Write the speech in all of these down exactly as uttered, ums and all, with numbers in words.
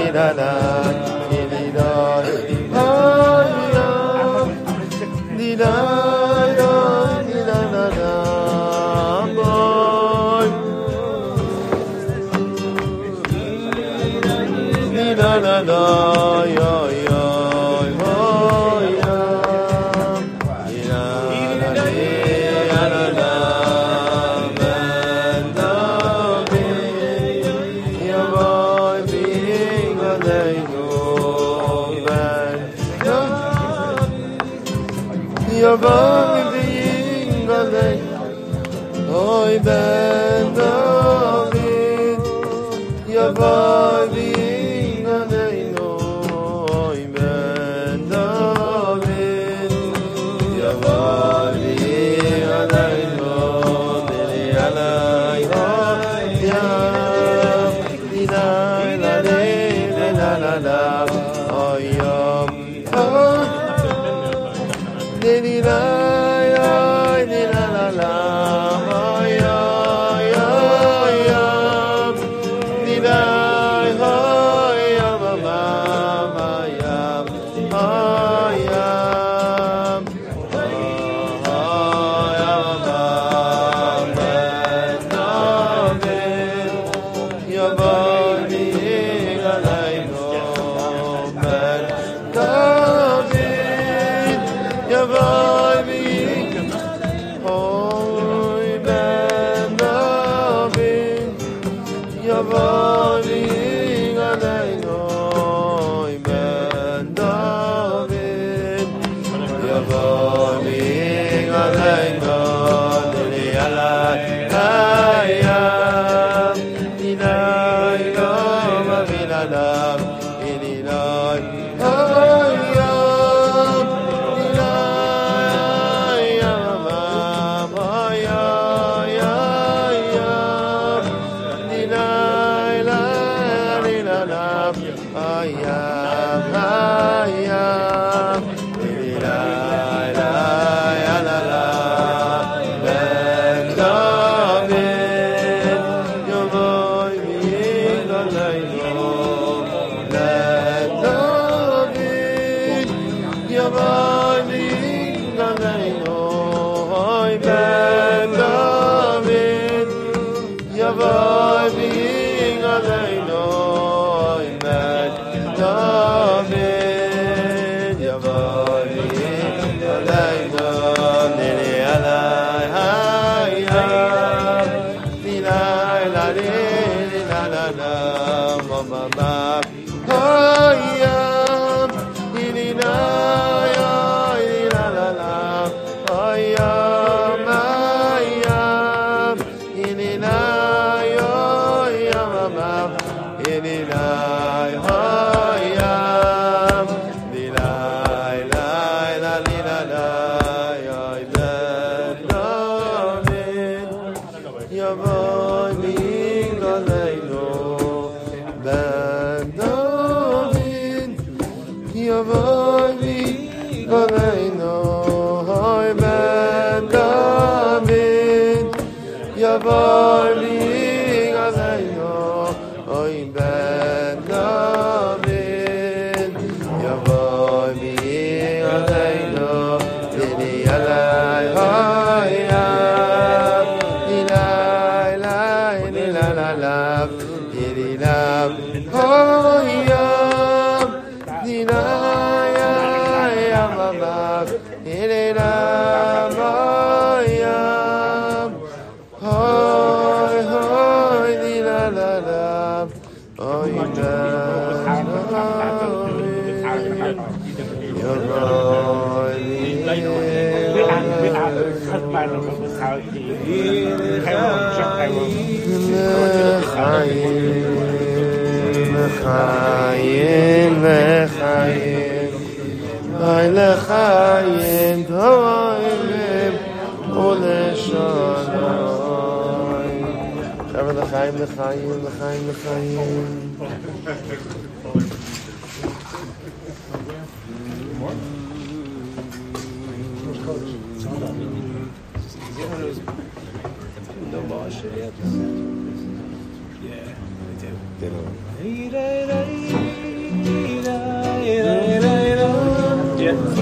Yeah, they do.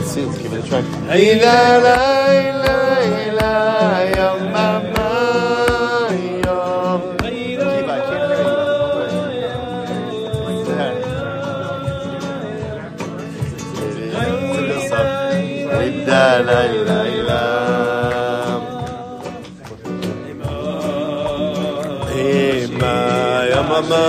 let's see. Let's give it a try. Hey, la, la, la, la, yum, mama, yum. Kiva, I can't hear you. It's a Hey, la, la, la, la. Hey, ma, yum, mama.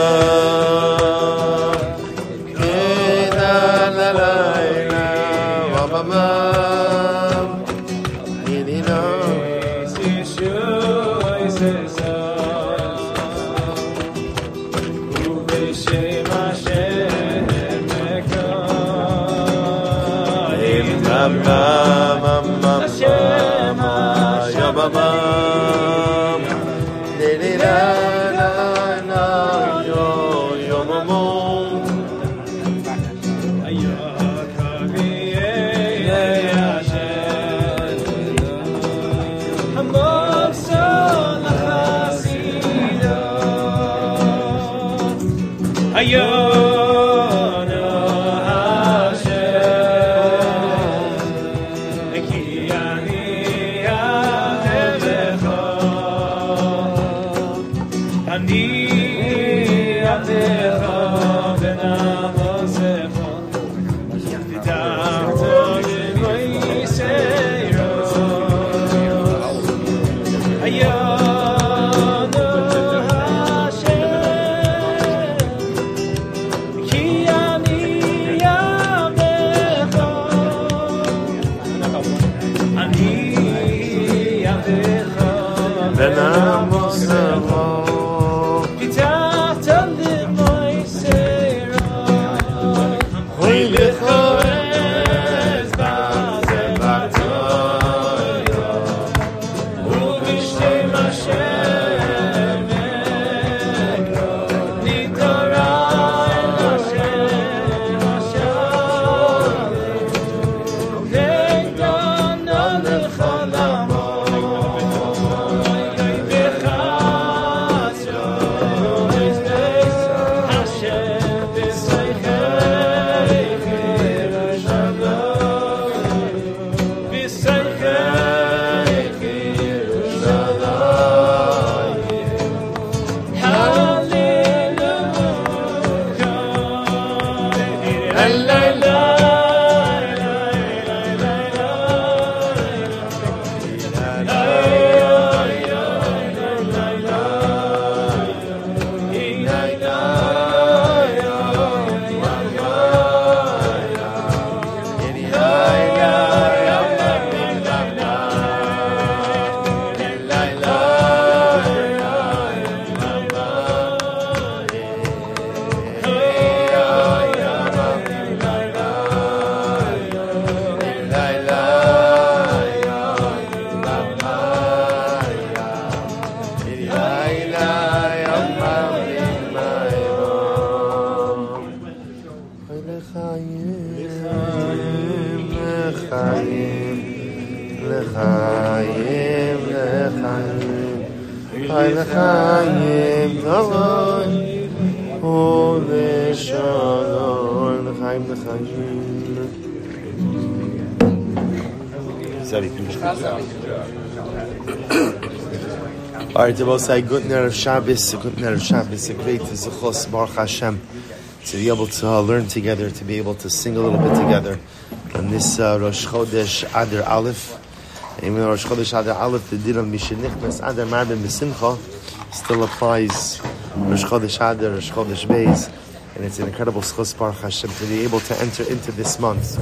All right, to both say good night of Shabbos, good night of Shabbos, a great zichos, Baruch Hashem, to be able to uh, learn together, to be able to sing a little bit together on this uh, Rosh Chodesh Adar Aleph. Even though Rosh Chodesh Adar Aleph, the din of Mishenichnas Adar Marbin B'Simcha still applies. Rosh Chodesh Adar, Rosh Chodesh Beis, and it's an incredible zichos, Baruch Hashem, to be able to enter into this month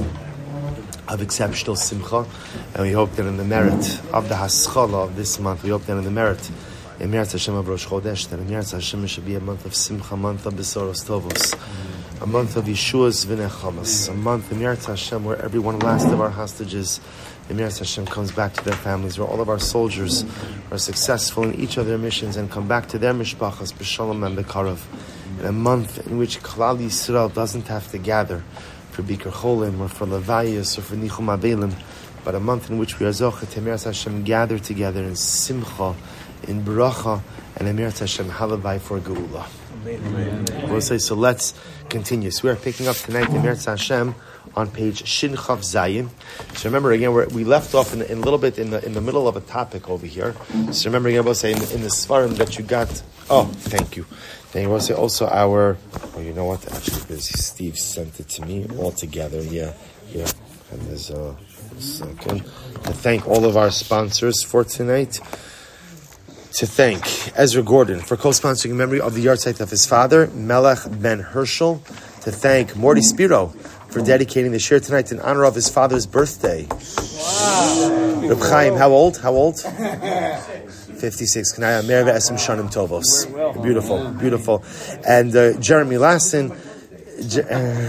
of exceptional simcha, and we hope that in the merit of the haschala of this month, we hope that in the merit, in Meretz Hashem of Rosh Chodesh, that in Meretz Hashem should be a month of simcha, a month of besoros tovos, a month of Yeshua's v'nechamas, a month in Meretz Hashem where every one last of our hostages in Meretz Hashem comes back to their families, where all of our soldiers are successful in each of their missions and come back to their mishpachas b'shalom and b'karav, in a month in which Klal Yisrael doesn't have to gather for Bikur Cholim or for Levayas or for Nichum Abelim, but a month in which we are Zocha to Meretz Hashem gather together in Simcha, in Bracha, and in Meretz Hashem Halavai for Geula. We'll say, so let's continue. So we are picking up tonight in Meretz Hashem on page Shin Chav Zayin. So remember again, we're, we left off in, in a little bit in the in the middle of a topic over here. So remember again, we'll say in, in the Svarim that you got. Oh, thank you. Then we'll say also our. Oh, you know what? Actually, because Steve sent it to me all together. Yeah, yeah. And there's a second to thank all of our sponsors for tonight. To thank Ezra Gordon for co-sponsoring in memory of the yahrzeit of his father, Melech Ben Herschel. To thank Morty Spiro for dedicating the shir tonight in honor of his father's birthday. Wow. Reb Chaim, how old? How old? fifty-six. Kanaya Merve Esem Shanim Tovos. Beautiful, beautiful. And uh, Jeremy Lassen. Je-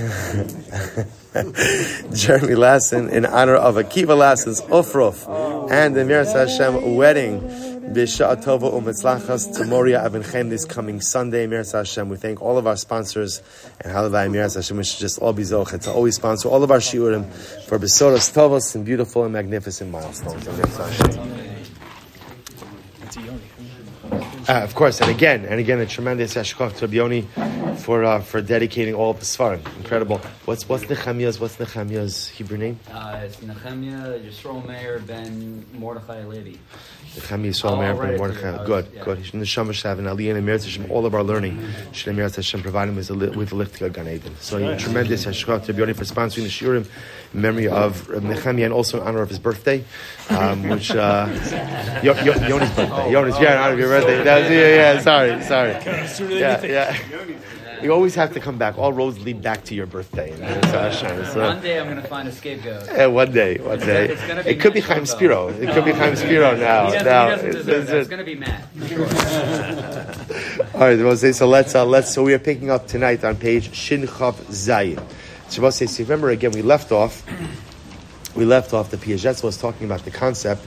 Jeremy Lassen in honor of Akiva Lassen's Ofrof and the Miras Hashem wedding. B'Sha'a Tova U'Metzlachas to Moria Avinchem this coming Sunday. Miras Hashem. We thank all of our sponsors and Halavai Miras Hashem. We should just all be zochet to always sponsor all of our shiurim for Besoros Tovos and beautiful and magnificent milestones. Uh, of course, and again, and again, a tremendous Yashkov to Rabbi Yoni for uh, for dedicating all of the Svarim. Incredible. What's what's Nehemiah's what's Nehemiah's Hebrew name? Uh, it's Nehemiah Yisrael Meir ben Mordechai Levi. Nehemiah Yisrael Meir ben Mordechai. Good, yeah. good. Neshama Shav and Aliyah and Emirat Hashem. All of our learning, Shnei Emirat Hashem provide him with a with a lift to Gan Eden. So a tremendous Yashkov to Rabbi Yoni for sponsoring the shiurim in memory of Nehemiah and also in honor of his birthday, um, which uh, Yo, Yo, Yoni's birthday. Yoni's yeah, in honor of your birthday. Yeah, yeah, sorry, sorry. Yeah, yeah. You always have to come back. All roads lead back to your birthday. So, one day I'm going to find a scapegoat. Yeah, one day, one day. It's gonna be it could be Matt Chaim Spiro. It could be Chaim Spiro now. He doesn't, now. he doesn't deserve that. It's going to be Matt. All right, we'll say, so let's, uh, let's, so we are picking up tonight on page Shin Chav Zayin. So we'll say, so remember again, we left off, we left off, the Piagetz was talking about the concept.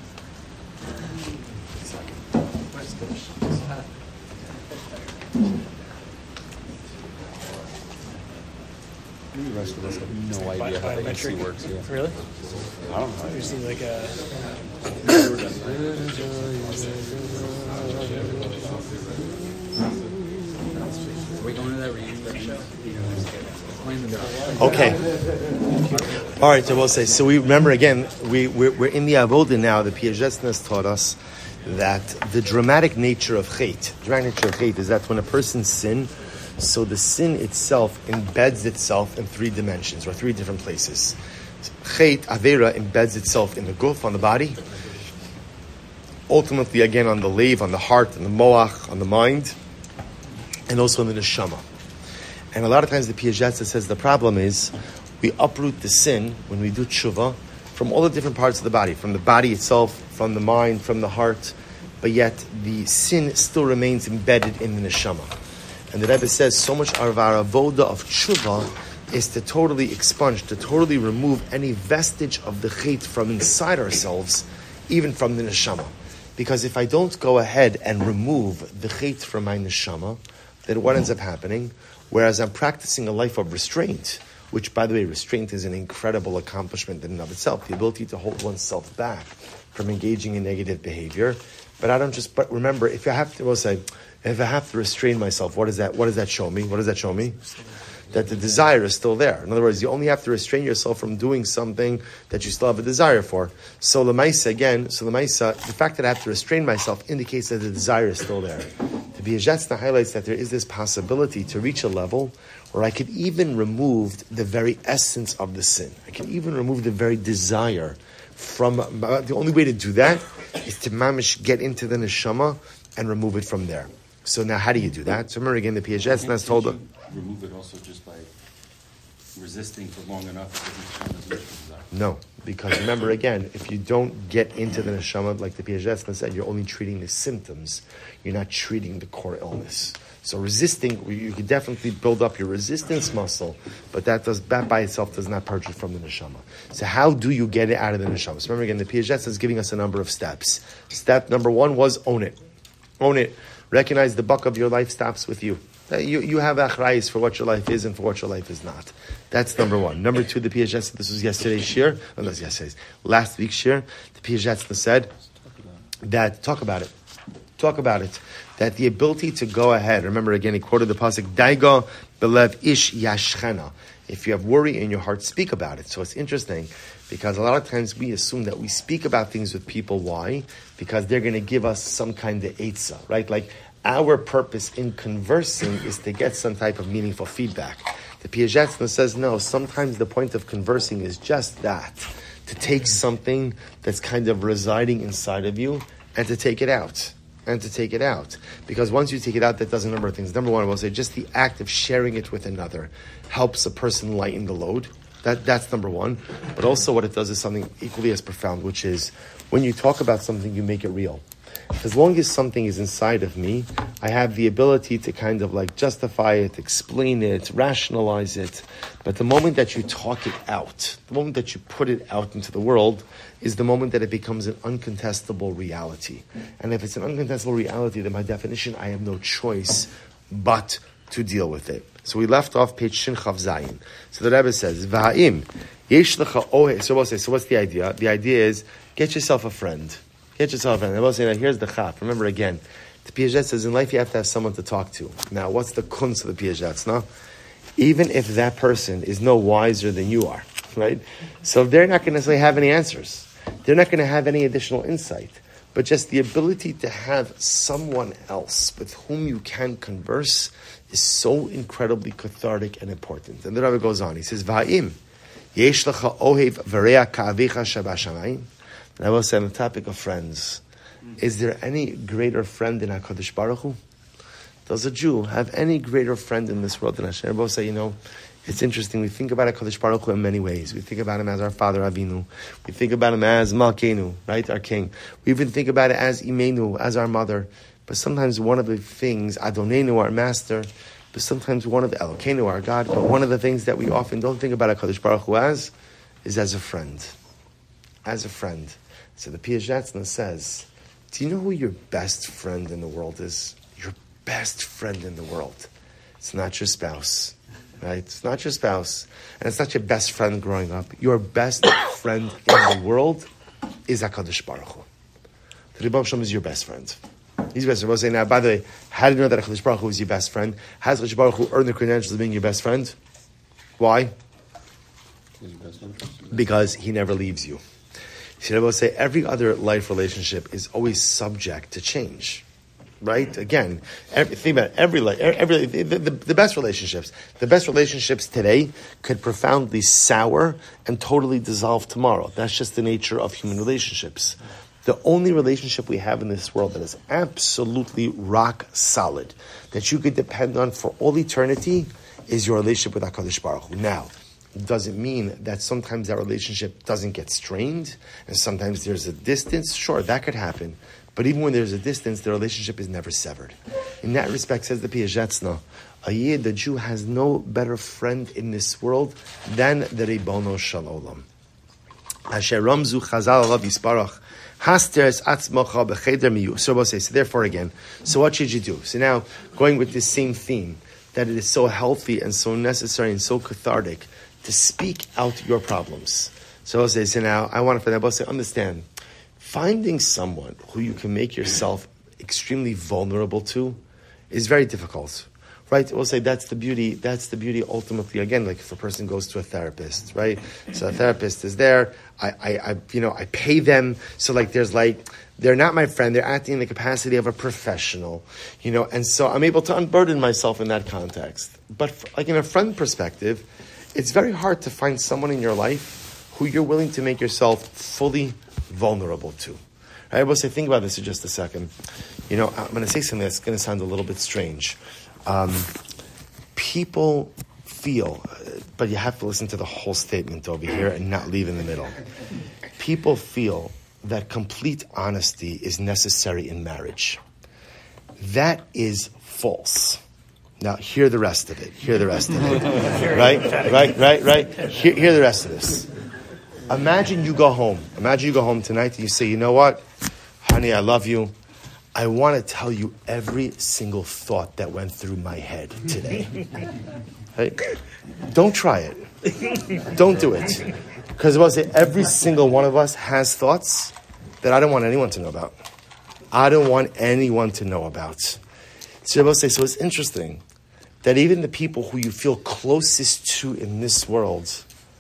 The rest of us have no idea how the A C works. Yeah. Really? I don't know. You see like a... Are we going to that reunion show? Okay. All right, so we'll say, so we remember again, we, we're, we're in the Avodah now. The Piagetz taught us that the dramatic nature of Chet, dramatic nature of Chet is that when a person sins, so the sin itself embeds itself in three dimensions, or three different places. Chet, Avera, embeds itself in the guf, on the body, ultimately again on the leiv, on the heart, on the moach, on the mind, and also in the neshama. And a lot of times the Piagetz says the problem is we uproot the sin when we do tshuva from all the different parts of the body, from the body itself, from the mind, from the heart, but yet the sin still remains embedded in the neshama. And the Rebbe says so much of our avoda of tshuva is to totally expunge, to totally remove any vestige of the chet from inside ourselves, even from the neshama. Because if I don't go ahead and remove the chet from my neshama, then what ends up happening? Whereas I'm practicing a life of restraint, which, by the way, restraint is an incredible accomplishment in and of itself, the ability to hold oneself back from engaging in negative behavior. But I don't just, but remember, if I have to, we'll say, if I have to restrain myself, what does that, what does that show me? What does that show me? That the desire is still there. In other words, you only have to restrain yourself from doing something that you still have a desire for. So Lamaisa, again, so Lamaisa, the fact that I have to restrain myself indicates that the desire is still there. The Piagetz highlights that there is this possibility to reach a level where I could even remove the very essence of the sin. I can even remove the very desire from, the only way to do that is to mamish get into the neshama and remove it from there. So now how do you do that? So remember again, the Piagetz has told them. Remove it also just by resisting for long enough. No, because remember again, if you don't get into the neshama, like the Piagetz said, you're only treating the symptoms. You're not treating the core illness. So resisting, you can definitely build up your resistance muscle, but that does that by itself does not purge it from the neshama. So how do you get it out of the neshama? So remember again, the Piagetz is giving us a number of steps. Step number one was own it. Own it. Recognize the buck of your life stops with you. You you have achrayis for what your life is and for what your life is not. That's number one. Number two, the Piagetz, this was yesterday's shir, no, that's yesterday's, last week's shir, the Piagetz said that, talk about it, talk about it, that the ability to go ahead, remember again, he quoted the pasuk, Daiga belev ish yashchena, If you have worry in your heart, speak about it. So it's interesting because a lot of times we assume that we speak about things with people. Why? Because they're going to give us some kind of eitzah, right? Like our purpose in conversing is to get some type of meaningful feedback. The Piazetzna says, no, sometimes the point of conversing is just that, to take something that's kind of residing inside of you and to take it out. And to take it out. Because once you take it out, that does a number of things. Number one, I will say, just the act of sharing it with another helps a person lighten the load. That That's number one. But also what it does is something equally as profound, which is when you talk about something, you make it real. As long as something is inside of me, I have the ability to kind of like justify it, explain it, rationalize it. But the moment that you talk it out, the moment that you put it out into the world, is the moment that it becomes an uncontestable reality. And if it's an uncontestable reality, then by definition, I have no choice but to deal with it. So we left off page Shin Chav Zayin. So the Rebbe says, V'ha'im, yesh lecha ohe. So we'll say, so what's the idea? The idea is, get yourself a friend. Get yourself a friend. I will say, now here's the chaf. Remember again, the Piaget says, in life you have to have someone to talk to. Now, what's the kunz of the Piaget? No? Even if that person is no wiser than you are, right? So they're not going to necessarily have any answers. They're not going to have any additional insight. But just the ability to have someone else with whom you can converse is so incredibly cathartic and important. And the Rebbe goes on. He says, Va'im, yesh lecha ohev v'reya ka'avicha shabashamayim. And I will say on the topic of friends, is there any greater friend than HaKadosh Baruch Hu? Does a Jew have any greater friend in this world than Hashem? Everybody say, you know, it's interesting. We think about HaKadosh Baruch Hu in many ways. We think about him as our father Avinu. We think about him as Malkeinu, right, our king. We even think about it as Imenu, as our mother. But sometimes one of the things, Adonenu, our master, but sometimes one of the Elokeinu, our God, but one of the things that we often don't think about HaKadosh Baruch Hu as, is as a friend. As a friend. So the Piazetzna says, do you know who your best friend in the world is? Your best friend in the world. It's not your spouse, right? It's not your spouse. And it's not your best friend growing up. Your best friend in the world is HaKadosh Baruch Hu. The Rebbe Shalom is your best friend. He's your best friend. I was saying, now, by the way, how do you know that HaKadosh Baruch Hu is your best friend? How does HaKadosh Baruch Hu earn the credentials of being your best friend? Why? Because he never leaves you. See, I will say every other life relationship is always subject to change, right? Again, every, think about it, every life, every the, the, the best relationships, the best relationships today could profoundly sour and totally dissolve tomorrow. That's just the nature of human relationships. The only relationship we have in this world that is absolutely rock solid, that you could depend on for all eternity, is your relationship with HaKadosh Baruch Hu. Now, it doesn't mean that sometimes that relationship doesn't get strained, and sometimes there's a distance. Sure, that could happen. But even when there's a distance, the relationship is never severed. In that respect, says the Piazetzna, a Yid, the Jew, has no better friend in this world than the Ribono Shel Olam. Asher Ramzu Chazal Alav Yisparach. Hasteres atzmocha b'cheder miyu. So we'll say, so therefore again, so what should you do? So now, going with this same theme, that it is so healthy and so necessary and so cathartic to speak out your problems. So I'll say, so now, I want to, for that, I'll say, understand, finding someone who you can make yourself extremely vulnerable to is very difficult, right? We'll say that's the beauty, that's the beauty ultimately, again, like if a person goes to a therapist, right? So a therapist is there, I, I, I you know, I pay them, so like there's like, they're not my friend, they're acting in the capacity of a professional, you know, and so I'm able to unburden myself in that context. But like in a friend perspective, it's very hard to find someone in your life who you're willing to make yourself fully vulnerable to. I will say, think about this for just a second. You know, I'm going to say something that's going to sound a little bit strange. Um, people feel, but you have to listen to the whole statement over here and not leave in the middle. People feel that complete honesty is necessary in marriage. That is false. Now, hear the rest of it. Hear the rest of it. Right? Right? Right? Right? Hear, hear the rest of this. Imagine you go home. Imagine you go home tonight and you say, you know what? Honey, I love you. I want to tell you every single thought that went through my head today. Right? Don't try it. Don't do it. Because I will say every single one of us has thoughts that I don't want anyone to know about. I don't want anyone to know about. So I will say, so it's interesting. that even the people who you feel closest to in this world,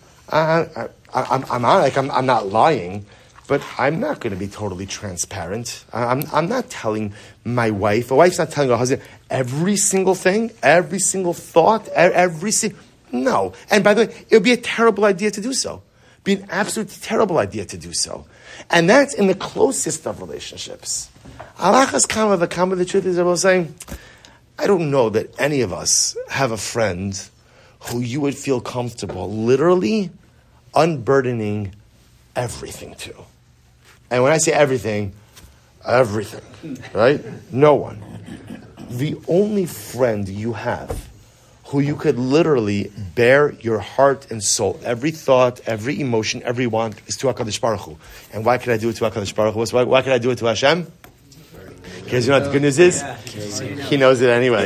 I, I, I, I'm, I'm not like I'm, I'm not lying, but I'm not going to be totally transparent. I'm, I'm not telling my wife. A wife's not telling her husband every single thing, every single thought, every single. No. And by the way, it would be a terrible idea to do so. It'd be an absolutely terrible idea to do so. And that's in the closest of relationships. Alachas kama v'kama, the truth is, I was saying, I don't know that any of us have a friend who you would feel comfortable literally unburdening everything to. And when I say everything, everything, right? No one. The only friend you have who you could literally bear your heart and soul, every thought, every emotion, every want, is to HaKadosh Baruch Hu. And why could I do it to HaKadosh Baruch Hu? Why, why could I do it to Hashem? Because you know what the good news is? He knows it anyway.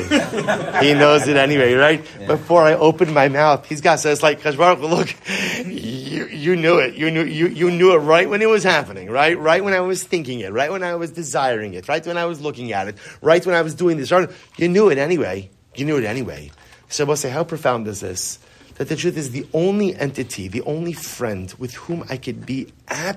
He knows it anyway, right? Yeah. Before I open my mouth, he's got, so it's like, Kadosh Baruch Hu, look, you, you knew it. You knew, you, you knew it right when it was happening, right? Right when I was thinking it, right when I was desiring it, right when I was looking at it, right when I was doing this. Right? You knew it anyway. You knew it anyway. So I'll say, how profound is this? That the truth is the only entity, the only friend with whom I could be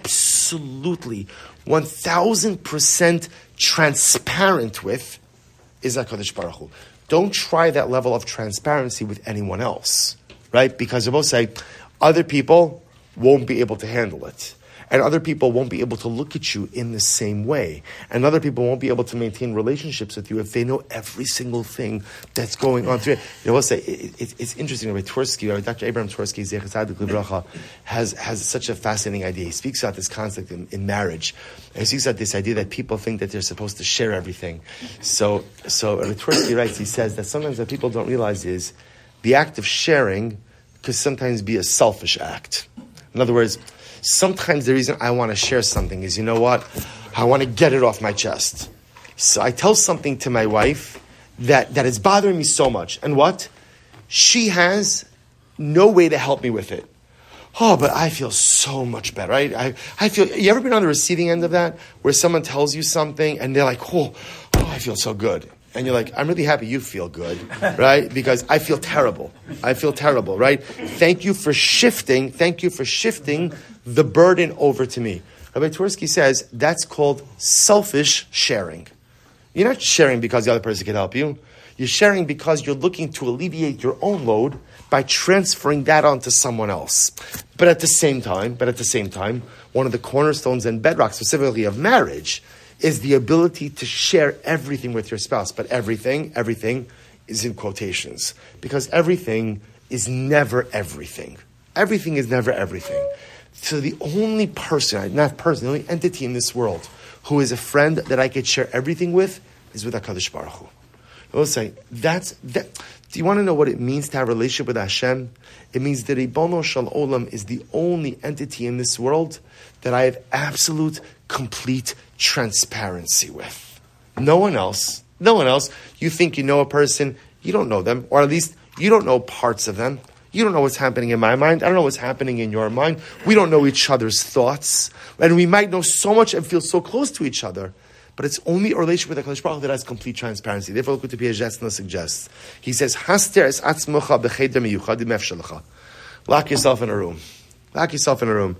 absolutely one thousand percent transparent with is HaKadosh Baruch Hu. Don't try that level of transparency with anyone else, right? Because I will say, other people won't be able to handle it. And other people won't be able to look at you in the same way. And other people won't be able to maintain relationships with you if they know every single thing that's going on through it. You know, I will say, it, it, it's interesting. Rabbi Twersky, Rabbi Doctor Abraham Twersky, Zecher Tzadik Livracha, has, has such a fascinating idea. He speaks about this concept in, in marriage. And he speaks about this idea that people think that they're supposed to share everything. So, so Rabbi Twersky writes, he says that sometimes what people don't realize is the act of sharing could sometimes be a selfish act. In other words, sometimes the reason I want to share something is, you know what? I want to get it off my chest. So I tell something to my wife that, that is bothering me so much. And what? She has no way to help me with it. Oh, but I feel so much better. Right? I, I feel, you ever been on the receiving end of that? Where someone tells you something and they're like, oh, oh I feel so good. And you're like, I'm really happy you feel good, right? Because I feel terrible. I feel terrible, right? Thank you for shifting. Thank you for shifting the burden over to me. Rabbi Twersky says that's called selfish sharing. You're not sharing because the other person can help you. You're sharing because you're looking to alleviate your own load by transferring that onto someone else. But at the same time, but at the same time, one of the cornerstones and bedrocks specifically of marriage is the ability to share everything with your spouse. But everything, everything is in quotations. Because everything is never everything. Everything is never everything. So the only person, not person, the only entity in this world who is a friend that I could share everything with is with HaKadosh Baruch Hu. I will say, that's, that, do you want to know what it means to have a relationship with Hashem? It means that Ribono Shel Olam is the only entity in this world that I have absolute, complete transparency with. No one else. No one else. You think you know a person, you don't know them, or at least you don't know parts of them. You don't know what's happening in my mind. I don't know what's happening in your mind. We don't know each other's thoughts. And we might know so much and feel so close to each other. But it's only a relationship with HaKadosh Baruch Hu that has complete transparency. Therefore, look what the Piaget suggests. He says, Haster es atzmocha b'cheder miyuchad im efshelecha. Lock yourself in a room. Lock yourself in a room.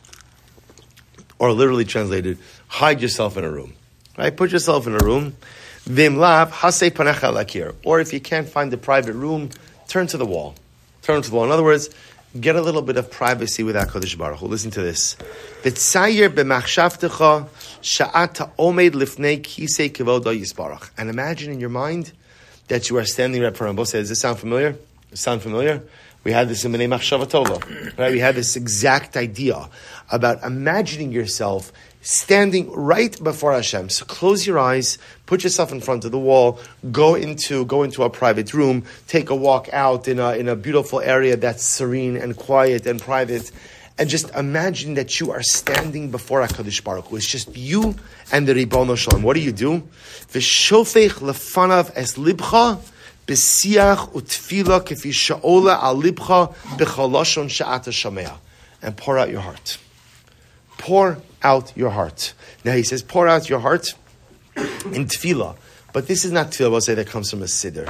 Or literally translated, hide yourself in a room. Right? Put yourself in a room. Vim lav hasei panecha lakir. Or if you can't find the private room, turn to the wall. Turn to the wall. In other words, get a little bit of privacy with HaKadosh Baruch Hu. Listen to this. V'tzayer b'machshavtecha sha'ata omed lifnei kisei kavoda yisbarach. And imagine in your mind that you are standing right in front of him. Does this sound familiar? Does it sound familiar? We had this in B'nai Machshava Tova, right? We had this exact idea about imagining yourself standing right before Hashem. So close your eyes, put yourself in front of the wall, go into go into a private room, take a walk out in a in a beautiful area that's serene and quiet and private, and just imagine that you are standing before HaKadosh Baruch Hu. It's just you and the Ribono Shel Olam. What do you do? V'shofech lefanav es libcha b'siach utfila kefi sha'ola al libcha b'chalashon she'ata shamea. And pour out your heart. Pour out your heart. Now he says, pour out your heart in tefillah. But this is not tefillah, we'll say, that comes from a siddur.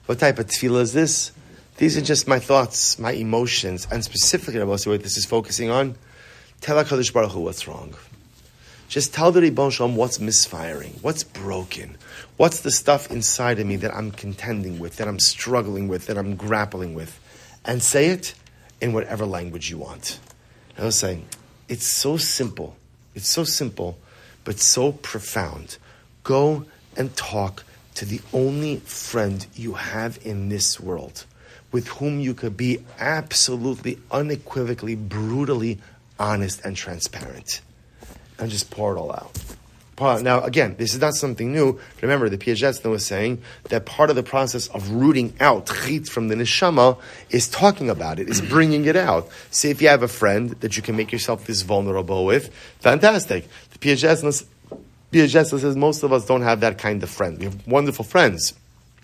What type of tefillah is this? These are just my thoughts, my emotions, and specifically, Rabbi Yossi, what this is focusing on, tell HaKadosh Baruch Hu what's wrong. Just tell the Ribbon Shalom what's misfiring, what's broken, what's the stuff inside of me that I'm contending with, that I'm struggling with, that I'm grappling with, and say it in whatever language you want. I was saying, it's so simple, it's so simple, but so profound. Go and talk to the only friend you have in this world, with whom you could be absolutely, unequivocally, brutally honest and transparent. And just pour it all out. Pour it out. Now, again, this is not something new. Remember, the Piazetzna was saying that part of the process of rooting out chit from the neshama is talking about it, is bringing it out. Say if you have a friend that you can make yourself this vulnerable with, fantastic. The Piazetzna Piazetzna says most of us don't have that kind of friend. We have wonderful friends.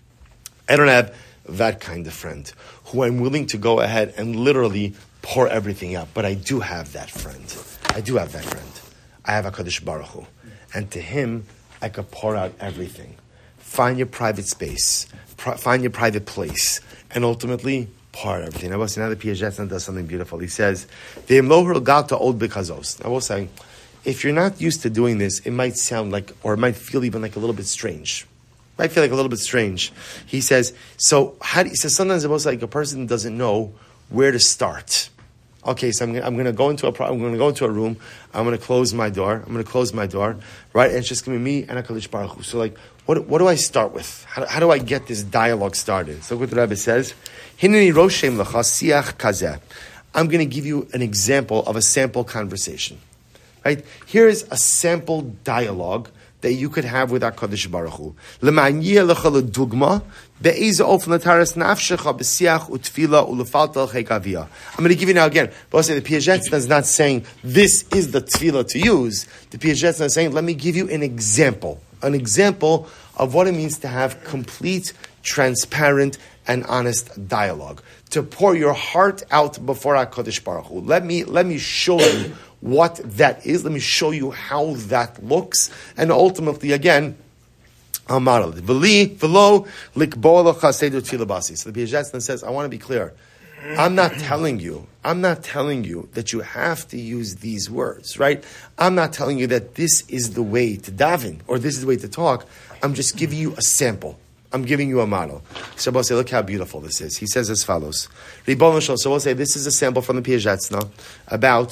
I don't have that kind of friend who I'm willing to go ahead and literally pour everything out. But I do have that friend. I do have that friend. I have HaKadosh Baruch Hu. And to him, I could pour out everything. Find your private space. Pri- find your private place. And ultimately, pour out everything. Now, now the Piazetzna does something beautiful. He says, V'im lo hurgalta od b'kazos. Now, we'll say, if you're not used to doing this, it might sound like, or it might feel even like a little bit strange. Might feel like a little bit strange. He says, so how do, he says sometimes it's almost like a person doesn't know where to start. Okay, so I'm, I'm going to go into a I'm going to go into a room. I'm going to close my door. I'm going to close my door, right? And it's just going to be me and HaKadosh Baruch Hu. So, like, what what do I start with? How, how do I get this dialogue started? So, what the Rebbe says, Hineni roshem lecha siach kazeh. I'm going to give you an example of a sample conversation, right? Here is a sample dialogue that you could have with HaKadosh Baruch Hu. L'ma'anyeh lecha l'dugma be'ez ofen l'taras nafshecha b'siach u'tfila u'lefaltal chekaviyah. I'm going to give you now again. But the Piazetzna is not saying this is the tefillah to use. The Piazetzna is saying, let me give you an example. An example of what it means to have complete, transparent, and honest dialogue. To pour your heart out before HaKadosh Baruch Hu. Let me, let me show you what that is. Let me show you how that looks. And ultimately, again, I'll model it. V'li, v'lo, likbo lecha seder tefillah basi. So the Piazetzna says, I want to be clear. I'm not telling you, I'm not telling you that you have to use these words, right? I'm not telling you that this is the way to daven, or this is the way to talk. I'm just giving you a sample. I'm giving you a model. So we'll say, look how beautiful this is. He says as follows. So we'll say, this is a sample from the Piazetzna about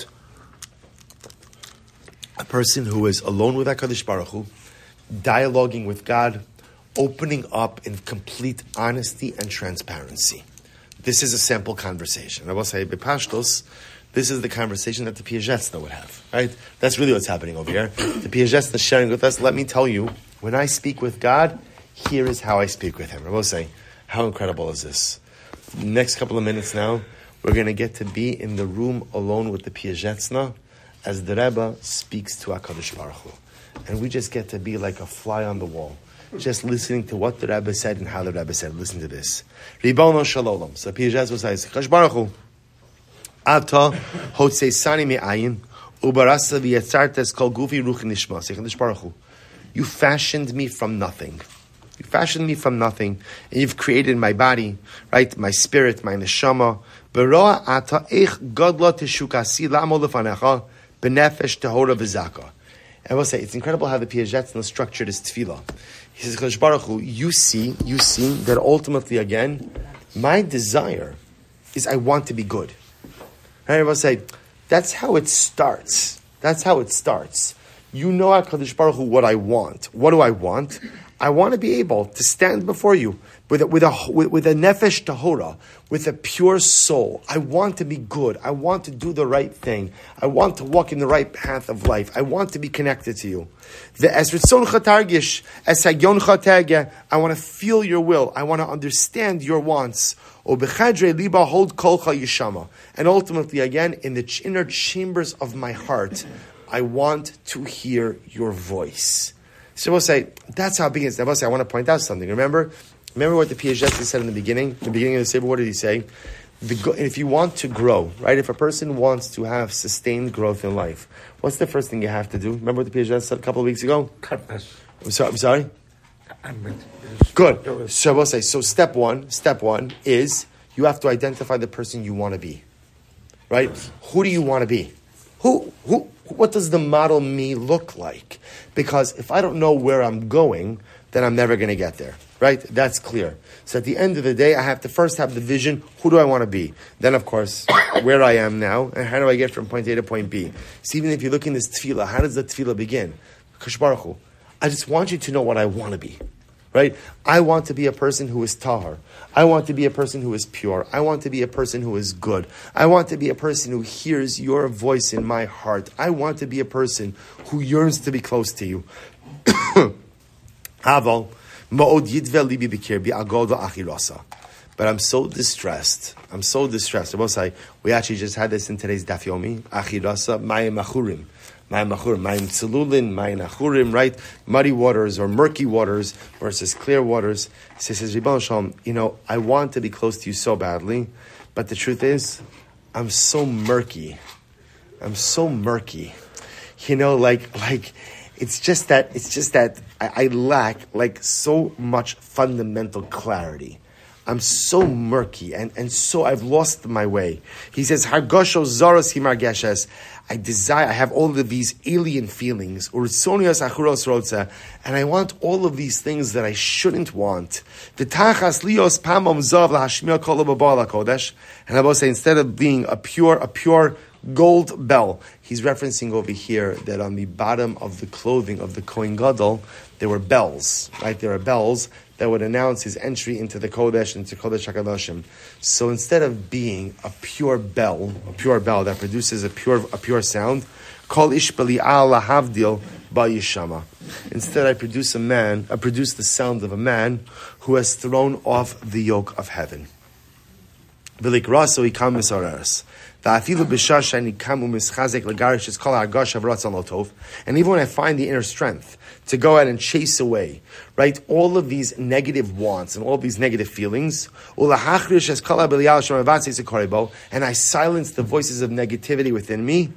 a person who is alone with HaKadosh Baruch Hu, dialoguing with God, opening up in complete honesty and transparency. This is a sample conversation. I will say, Bepashtos, this is the conversation that the Piazetzna would have, right? That's really what's happening over here. The Piazetzna is sharing with us, let me tell you, when I speak with God, here is how I speak with him. I will say, how incredible is this? Next couple of minutes now, we're going to get to be in the room alone with the Piazetzna as the Rebbe speaks to HaKadosh Baruch Hu. And we just get to be like a fly on the wall, just listening to what the Rebbe said and how the Rebbe said. Listen to this. Ribono Shalom. So Piazetzna says, HaKadosh Baruch Hu, Ata hotzeisani me'ayin, ubarasa v'yatzartes kol gufi ruch nishma. Say, HaKadosh Baruch Hu, you fashioned me from nothing. You fashioned me from nothing, and you've created my body, right? My spirit, my neshama. Beroa ata eich godla teshukasi lamo lefanecha benefesh tehora v'zaka. I will say, it's incredible how the Piazetzna structured his tefillah. He says, Kadosh Baruch Hu, you see, you see that ultimately, again, my desire is I want to be good. And I will say, that's how it starts. That's how it starts. You know, HaKadosh Baruch Hu, what I want. What do I want? I want to be able to stand before you with a, with a, with, with a nefesh tahora, with a pure soul. I want to be good. I want to do the right thing. I want to walk in the right path of life. I want to be connected to you. The esritzoncha targish, es hagyoncha terge. I want to feel your will. I want to understand your wants. O bechadre liba hold kolcha yishama. And ultimately, again, in the inner chambers of my heart, I want to hear your voice. So we'll say, that's how it begins. Now, we'll say, I want to point out something. Remember, remember what the Piazetzna said in the beginning? In the beginning of the Sefer, what did he say? The, if you want to grow, right? If a person wants to have sustained growth in life, what's the first thing you have to do? Remember what the Piazetzna said a couple of weeks ago? Cut fish. I'm sorry. I'm sorry? Good. So I will say, so step one, step one is you have to identify the person you want to be. Right? Who do you want to be? Who, who, what does the model me look like? Because if I don't know where I'm going, then I'm never going to get there. Right? That's clear. So at the end of the day, I have to first have the vision. Who do I want to be? Then, of course, where I am now, and how do I get from point A to point B? So even if you look in this tefillah, how does the tefillah begin? Kadosh Baruch Hu, I just want you to know what I want to be. Right? I want to be a person who is tahar. I want to be a person who is pure. I want to be a person who is good. I want to be a person who hears your voice in my heart. I want to be a person who yearns to be close to you. Aval. But I'm so distressed. I'm so distressed. I will say, we actually just had this in today's Daf Yomi. Achirasa, mayim achurim. Mayim achurim. Mayim tzululin, mayim achurim, right? Muddy waters or murky waters versus clear waters. He says, Ribbon Shalom, you know, I want to be close to you so badly, but the truth is, I'm so murky. I'm so murky. You know, like, like, It's just that, it's just that I, I lack like so much fundamental clarity. I'm so murky and, and so I've lost my way. He says, Hargosho Zoros Himargeshes. I desire, I have all of these alien feelings, Ursonios Achuros Rotza, and I want all of these things that I shouldn't want. The Tachas Lios Pamom Zav Lahashmir Kolababala Kodesh. And I will say, instead of being a pure, a pure gold bell. He's referencing over here that on the bottom of the clothing of the Kohen Gadol, there were bells, right? There are bells that would announce his entry into the Kodesh, into Kodesh HaKadoshim. So instead of being a pure bell, a pure bell that produces a pure, a pure sound, Kol ish b'li'al lahavdil ba'yishama. Instead, I produce a man, I produce the sound of a man who has thrown off the yoke of heaven. V'likraso ikam misareres. And even when I find the inner strength to go out and chase away, right, all of these negative wants and all these negative feelings, and I silence the voices of negativity within me,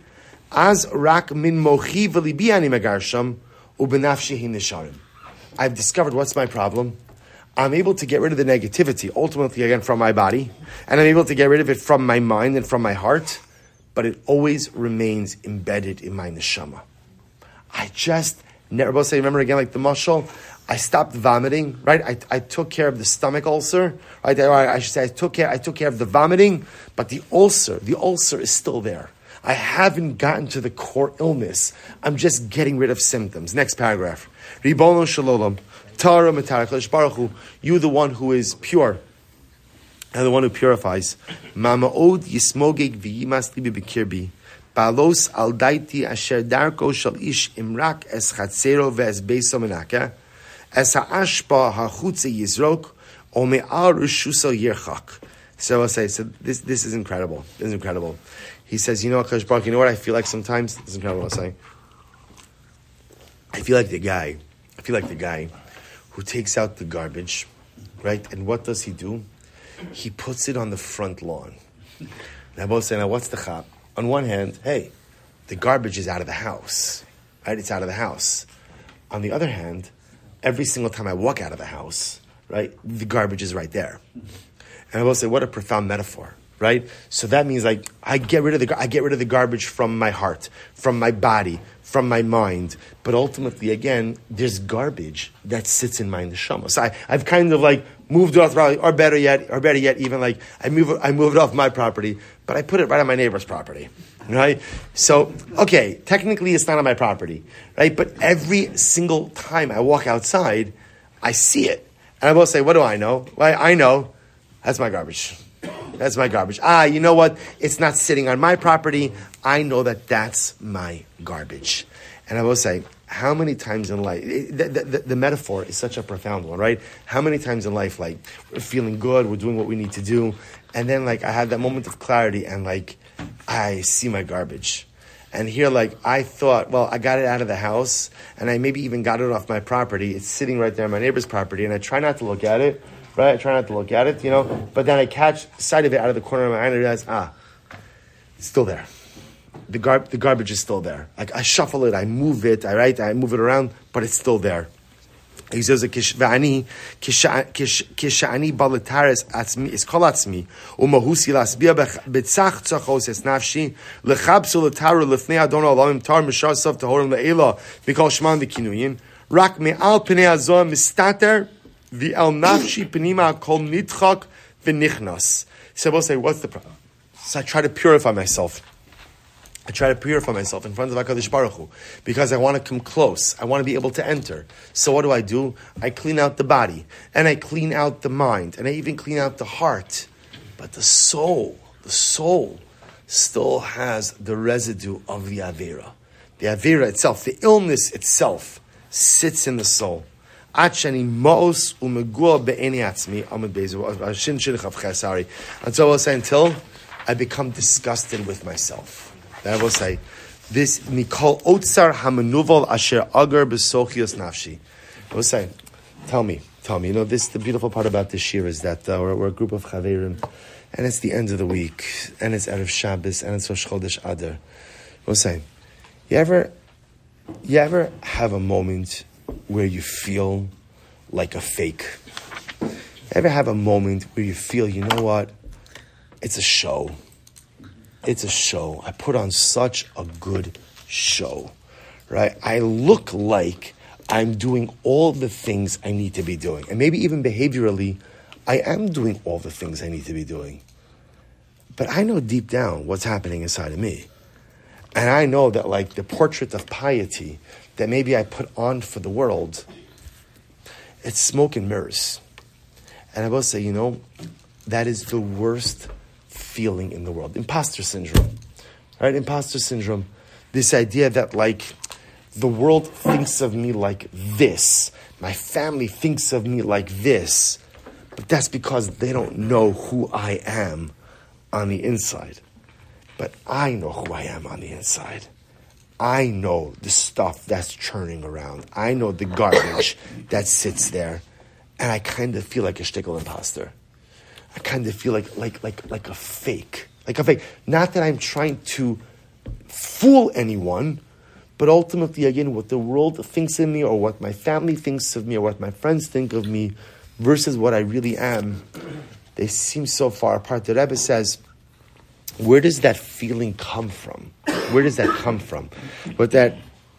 I've discovered what's my problem. I'm able to get rid of the negativity, ultimately, again, from my body, and I'm able to get rid of it from my mind and from my heart, but it always remains embedded in my neshama. I just, never say, remember again, like the mashal, I stopped vomiting, right? I, I took care of the stomach ulcer, right? I, I should say I took care, I took care of the vomiting, but the ulcer, the ulcer is still there. I haven't gotten to the core illness. I'm just getting rid of symptoms. Next paragraph. Ribono shalom. Tara Matar Baruch Hu, you the one who is pure and the one who purifies. Mamaod Yismogeg V'yimas Libi B'kirbi Balos Al Daiti Asher Darko Shal Ish Imrak Es Chatzero Ve'es Beiso Menaka Es Ha'ashpa Ha'chutze Yizrok O Me'al Rishuso Yirchak. So I'll say, so this this is incredible. This is incredible. He says, you know, Kadosh Baruch Hu, you know what I feel like sometimes? This is incredible. I'll say, I feel like the guy. I feel like the guy who takes out the garbage, right? And what does he do? He puts it on the front lawn. And I both say, now what's the chap? On one hand, hey, the garbage is out of the house, right? It's out of the house. On the other hand, every single time I walk out of the house, right, the garbage is right there. And I will say, what a profound metaphor, right? So that means like I get rid of the I get rid of the garbage from my heart, from my body, from my mind, but ultimately, again, there's garbage that sits in my neshama. So I, I've kind of like moved it off, or better yet, or better yet, even like I move it, I move it off my property, but I put it right on my neighbor's property, right? So, okay, technically it's not on my property, right? But every single time I walk outside, I see it, and I will say, what do I know? Well, I know that's my garbage. That's my garbage. Ah, you know what? It's not sitting on my property. I know that that's my garbage. And I will say, how many times in life, it, the, the, the metaphor is such a profound one, right? How many times in life, like, we're feeling good, we're doing what we need to do, and then, like, I had that moment of clarity, and, like, I see my garbage. And here, like, I thought, well, I got it out of the house, and I maybe even got it off my property. It's sitting right there on my neighbor's property, and I try not to look at it, right? I try not to look at it, you know, but then I catch sight of it out of the corner of my eye and I realize, ah, it's still there. The gar- the garbage is still there. Like I shuffle it, I move it, I right, I move it around, but it's still there. He says, "Kishvani, kishani balataris atzmi is kol atzmi umahusi lasbia betzach tzachos es nafshi lechabsu letaru lefnei Adon Olamim tar mishasav tahorim leela mikol shman v'kinuyin rak me'al pnei azor mistater v'el nafshi pnima kol nitchak v'nichnas." So we'll say, what's the problem? So I try to purify myself. I try to purify myself in front of HaKadosh Baruch Hu because I want to come close. I want to be able to enter. So what do I do? I clean out the body and I clean out the mind and I even clean out the heart. But the soul, the soul still has the residue of the Avera. The Avera itself, the illness itself sits in the soul. Until until I become disgusted with myself. That will say, this Mikol Otsar Hamenuval Asher Agar Besochios Nafshi. I will say, tell me, tell me. You know, this the beautiful part about this year is that uh, we're, we're a group of Chaverim, and it's the end of the week, and it's Erev Shabbos, and it's Rosh Chodesh Adar. I will say, you ever, you ever have a moment where you feel like a fake? You ever have a moment where you feel, you know what? It's a show. It's a show. I put on such a good show, right? I look like I'm doing all the things I need to be doing. And maybe even behaviorally, I am doing all the things I need to be doing. But I know deep down what's happening inside of me. And I know that like the portrait of piety that maybe I put on for the world, it's smoke and mirrors. And I will say, you know, that is the worst feeling in the world. Imposter syndrome. Right? Imposter syndrome. This idea that like the world thinks of me like this. My family thinks of me like this. But that's because they don't know who I am on the inside. But I know who I am on the inside. I know the stuff that's churning around. I know the garbage that sits there. And I kind of feel like a shtickle imposter. I kind of feel like like like like a fake. Like a fake. Not that I'm trying to fool anyone, but ultimately, again, what the world thinks of me or what my family thinks of me or what my friends think of me versus what I really am, they seem so far apart. The Rebbe says, where does that feeling come from? Where does that come from? But that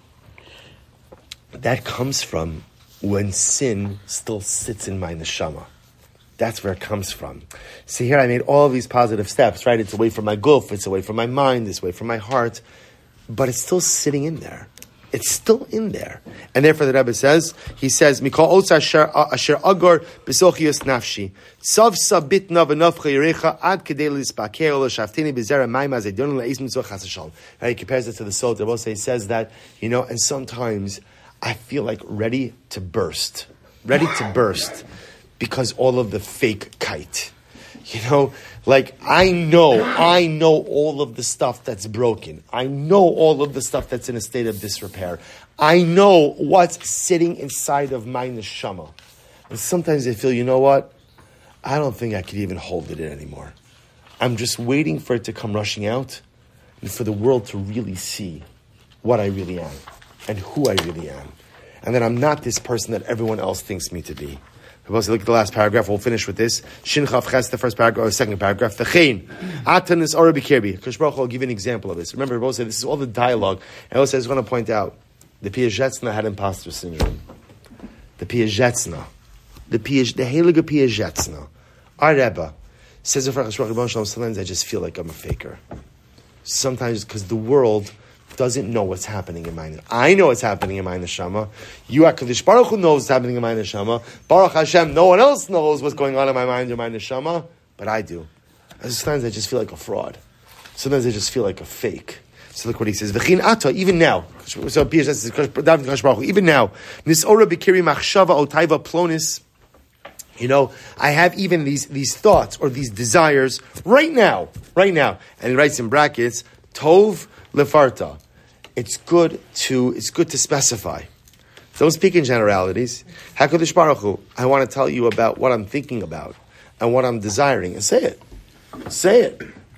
that comes from when sin still sits in my neshama. That's where it comes from. See, here I made all these positive steps, right? It's away from my guf, it's away from my mind, it's away from my heart, but it's still sitting in there. It's still in there. And therefore the Rebbe says, he says, Mikol Otz Asher Agar Besochios Nafshi, Tzav Sabitna V'Nafcha Yerecha Ad Kedei L'Ispakeh Olo Shaftini B'Zera Mayim Azedon L'Eis Mitzvah Chas V'Shalom. He compares it to the soul. The Rebbe he says that, you know, and sometimes I feel like ready to burst. Ready to burst. Because all of the fake kite, you know, like I know, I know all of the stuff that's broken. I know all of the stuff that's in a state of disrepair. I know what's sitting inside of my neshama. And sometimes I feel, you know what? I don't think I could even hold it in anymore. I'm just waiting for it to come rushing out and for the world to really see what I really am and who I really am. And that I'm not this person that everyone else thinks me to be. Look at the last paragraph. We'll finish with this. Shin Chav Ches, the first paragraph, or the second paragraph. V'chein atan is ora b'kirbi. Kosh Baruch Hu will give you an example of this. Remember, Rabbi said this is all the dialogue. And also, I just want to point out the Piazetzna had imposter syndrome. The Piazetzna, the Piaz, the Heilige Piazetzna, our Rebbe says, sometimes I just feel like I'm a faker. Sometimes because the world doesn't know what's happening in my neshama. I know what's happening in my neshama. You, HaKadosh Baruch Hu, knows what's happening in my neshama. Baruch Hashem, no one else knows what's going on in my mind or my neshama, but I do. And sometimes I just feel like a fraud. Sometimes I just feel like a fake. So look what he says. V'chin ata, even now. So P S S says, even now. Nisora b'kiri machshava otaiva plonis. You know, I have even these, these thoughts or these desires right now. Right now. And he writes in brackets, Tov lefarta. It's good to it's good to specify. Don't speak in generalities. HaKadosh Baruch Hu, I want to tell you about what I'm thinking about and what I'm desiring, and say it. Say it.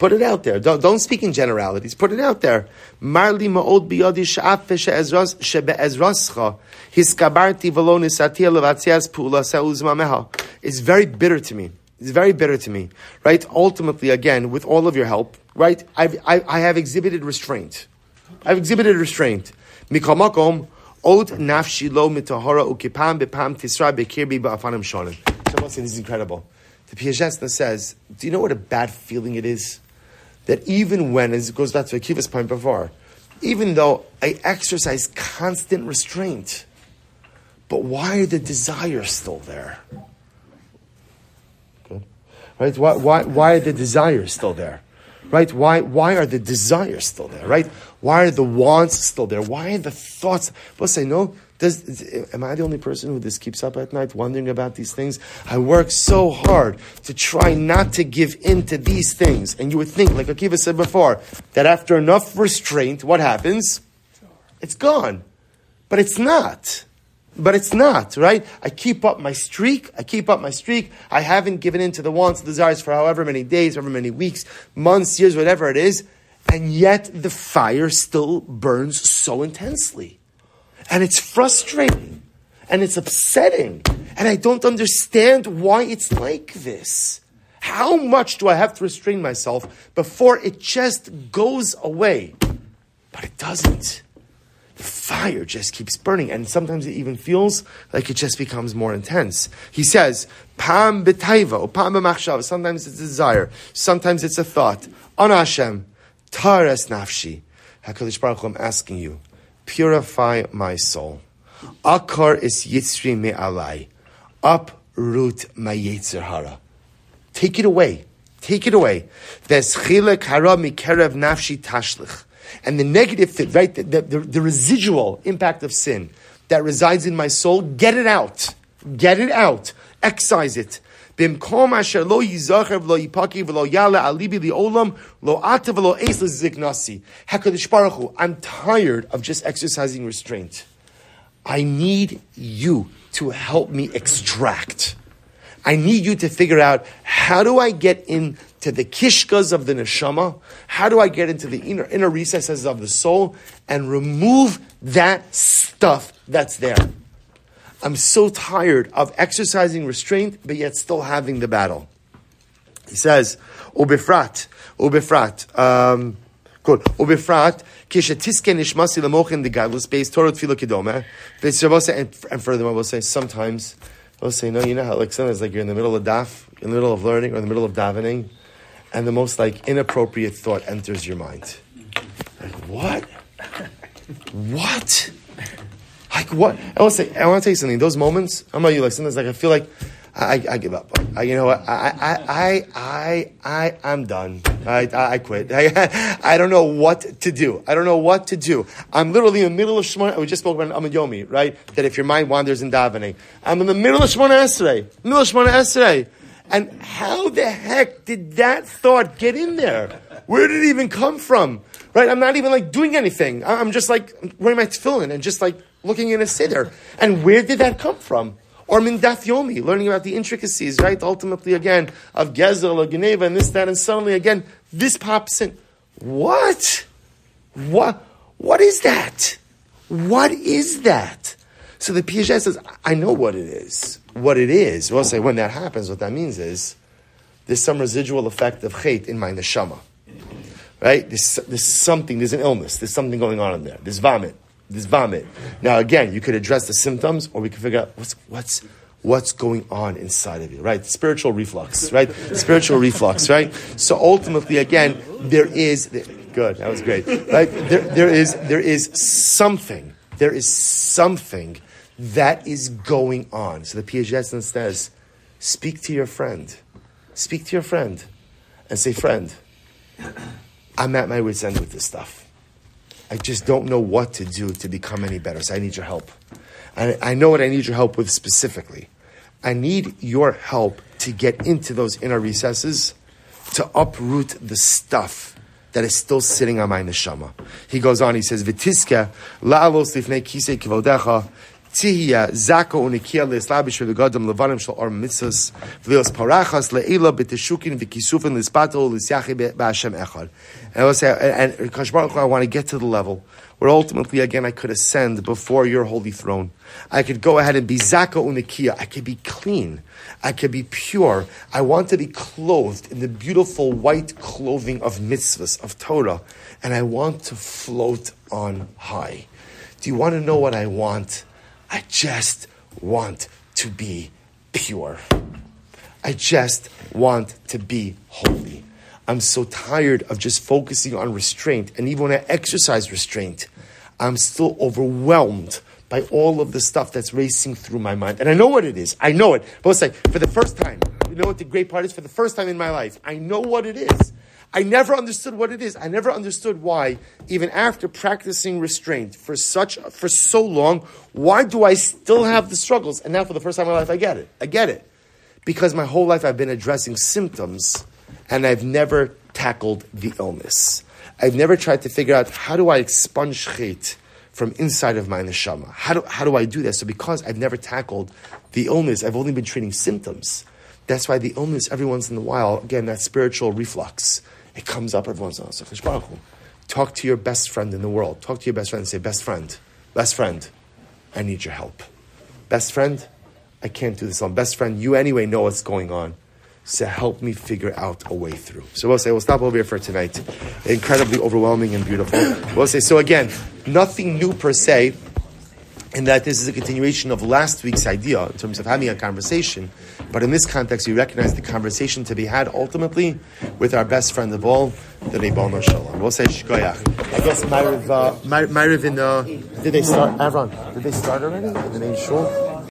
Put it out there. Don't, don't speak in generalities. Put it out there. Marli ma'od biyadi sha'af shebe'ezrascha hiskabarti v'lo nisati levatzias pu'ula sa'uzmameha. It's very bitter to me. It's very bitter to me. Right? Ultimately, again, with all of your help, right? I've, I, I have exhibited restraint. I've exhibited restraint. Mikol makom od nafshi lo mitahara ukipam bepam tisra bekirbi ba'afanim shonim. So this is incredible. The Piagetna says, do you know what a bad feeling it is? That even when, as it goes back to Akiva's point before, even though I exercise constant restraint, but why are the desires still there? Good. Right? Why, why, why are the desires still there? Right? Why, why are the desires still there? Right? Why are the wants still there? Why are the thoughts? Let's say, no, does, am I the only person who this keeps up at night wondering about these things? I work so hard to try not to give in to these things. And you would think, like Akiva said before, that after enough restraint, what happens? It's gone. But it's not. But it's not, right? I keep up my streak. I keep up my streak. I haven't given in to the wants and desires for however many days, however many weeks, months, years, whatever it is. And yet the fire still burns so intensely. And it's frustrating. And it's upsetting. And I don't understand why it's like this. How much do I have to restrain myself before it just goes away? But it doesn't. The fire just keeps burning. And sometimes it even feels like it just becomes more intense. He says, Pam b'taiva, pam b'machshav. Sometimes it's a desire. Sometimes it's a thought. Ana Hashem, tares nafshi. HaKadosh Baruch Hu, I'm asking you, purify my soul. Akar is yitzri me'alai. Uproot my yetzer hara. Take it away. Take it away. There's chilek hara mikerev nafshi tashlich. And the negative, right, the, the, the residual impact of sin that resides in my soul, get it out. Get it out. Excise it. Bimkom asher lo yizacher v'lo yipaki v'lo yala alibi li'olam lo ata v'lo eis l'zignasi. HaKadosh Baruch Hu, I'm tired of just exercising restraint. I need you to help me extract. I need you to figure out, how do I get into the kishkas of the neshama? How do I get into the inner, inner recesses of the soul and remove that stuff that's there? I'm so tired of exercising restraint, but yet still having the battle. He says, Ubifrat, Ubifrat, um, good, Ubifrat, Kishatiske nishmasi lamochin the godless base, Torah tefillah kedome, and furthermore, we'll say sometimes, we'll say, no, you know how, like, sometimes, like, you're in the middle of daf, in the middle of learning, or in the middle of davening, and the most, like, inappropriate thought enters your mind. Like, what? What? Like, what? I want to say, I want to tell you something. Those moments, I'm about you, like, sometimes, like, I feel like I, I give up. I, you know what? I, I, I, I, I, I'm done. I, I, I quit. I, I don't know what to do. I don't know what to do. I'm literally in the middle of Shemona. We just spoke about Amud Yomi, right? That if your mind wanders in davening, I'm in the middle of Shemona Esrei. Middle of Shemona Esrei. And how the heck did that thought get in there? Where did it even come from? Right? I'm not even like doing anything. I'm just like wearing my tefillin and just like looking in a siddur. And where did that come from? Or min daf yomi, learning about the intricacies, right? Ultimately, again, of Gezel or Geneva and this, that, and suddenly, again, this pops in. What? What? What is that? What is that? So the Piaget says, I know what it is. What it is, we'll say when that happens, what that means is there's some residual effect of chait in my neshama. Right? There's, there's something, there's an illness, there's something going on in there. There's vomit. There's vomit. Now again, you could address the symptoms, or we could figure out what's what's what's going on inside of you, right? Spiritual reflux, right? Spiritual reflux, right? So ultimately, again, there is good. That was great, right? There, there is there is something. There is something that is going on. So the Piaget says, speak to your friend, speak to your friend, and say, friend, I'm at my wit's end with this stuff. I just don't know what to do to become any better. So I need your help. I, I know what I need your help with specifically. I need your help to get into those inner recesses, to uproot the stuff that is still sitting on my neshama. He goes on, he says, V'tiska la'alos lifnei kisei kivodecha, Tihya zako unikia leslabish v'gadam levanim shel or mitzvos v'leos parachas leila b'teshukin v'kisufin lispato lisyachi b'Hashem echad. And I will say, and, and Kadosh Baruch Hu, I want to get to the level where ultimately, again, I could ascend before your holy throne. I could go ahead and be zaka unikia. I could be clean. I could be pure. I want to be clothed in the beautiful white clothing of mitzvahs, of Torah, and I want to float on high. Do you want to know what I want? I just want to be pure. I just want to be holy. I'm so tired of just focusing on restraint. And even when I exercise restraint, I'm still overwhelmed by all of the stuff that's racing through my mind. And I know what it is. I know it. But it's like, for the first time, you know what the great part is? For the first time in my life, I know what it is. I never understood what it is. I never understood why, even after practicing restraint for such for so long, why do I still have the struggles? And now for the first time in my life, I get it. I get it. Because my whole life I've been addressing symptoms, and I've never tackled the illness. I've never tried to figure out, how do I expunge chet from inside of my neshama? How do, how do I do that? So because I've never tackled the illness, I've only been treating symptoms. That's why the illness, every once in a while, again, that spiritual reflux, it comes up every once in a while. So, Kadosh Baruch Hu, talk to your best friend in the world. Talk to your best friend and say, best friend, best friend, I need your help. Best friend, I can't do this alone. Best friend, you anyway know what's going on. So help me figure out a way through. So we'll say, we'll stop over here for tonight. Incredibly overwhelming and beautiful. We'll say, so again, nothing new per se, in that this is a continuation of last week's idea in terms of having a conversation. But in this context, we recognize the conversation to be had ultimately with our best friend of all, the Ribono Shalom. We'll say Shkoyach. I guess Myriv, uh, Myriv in, uh, did they start, Avron, did they start already in the main shul?